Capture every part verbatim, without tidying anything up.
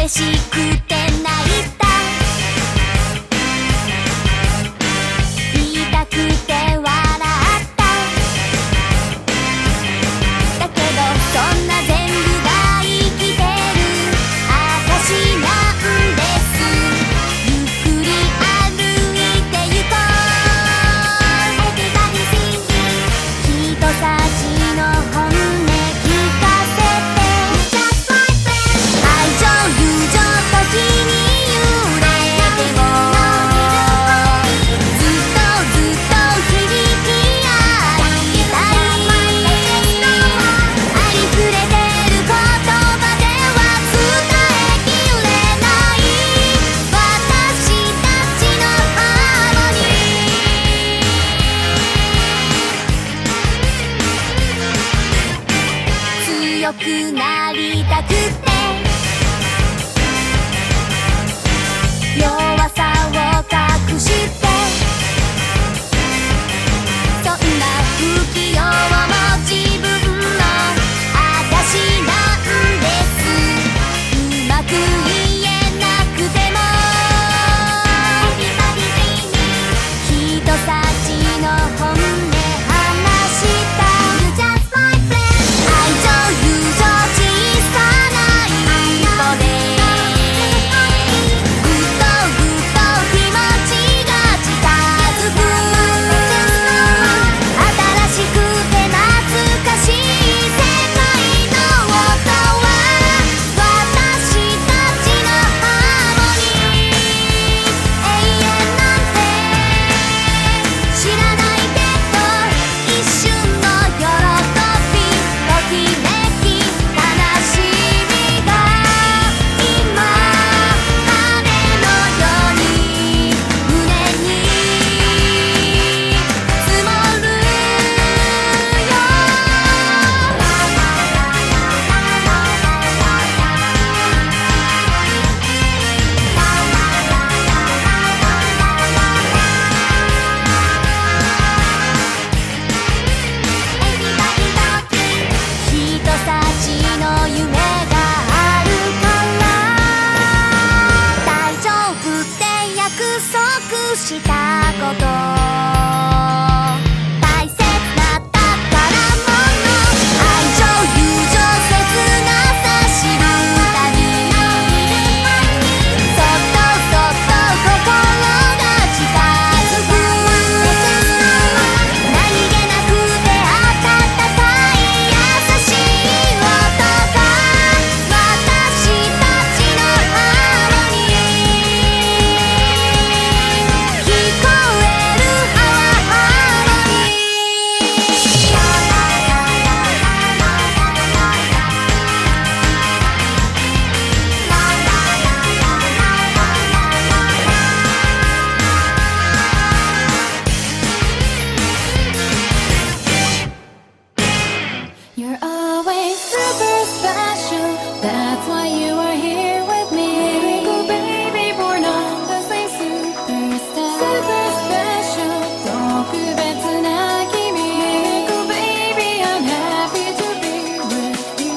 嬉しくて泣いた、言いたくて笑っただけどそんな全部が生きてる証なんです。ゆっくり歩いてゆこう Everybody singing 人さちの本音聞かせて Just like friends 愛情友情時に揺れてもずっとずっと響き合いたい。ありふれてる言葉では伝えきれない私たちのハーモニー。強くなりたくて弱さを隠してそんな不器用も自分の証なんです。うまく言えなくても Everybody dreaming 人さちの本音話した You just like friends 愛情友情小さな一歩でぐっとぐっと気持ちが近づく。新しくて懐かしい世界の音は私たちのハーモニー。永遠なんて知らないけど一瞬の喜びときめき悲しみが今雨のように胸に積もるよ。人さちの夢があるから大丈夫って約束したこと大切な宝物愛情友情切なさ知るたびそっとそっと心が近づく。何気なくて温かい優しい音が私たちのハーモニー。聞こえる Our harmony。 You're always super special. That's why you are here with me. Miracle baby, born on the same superstar. Super special. 特別な君。Miracle baby, I'm happy to be with you.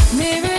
Mirror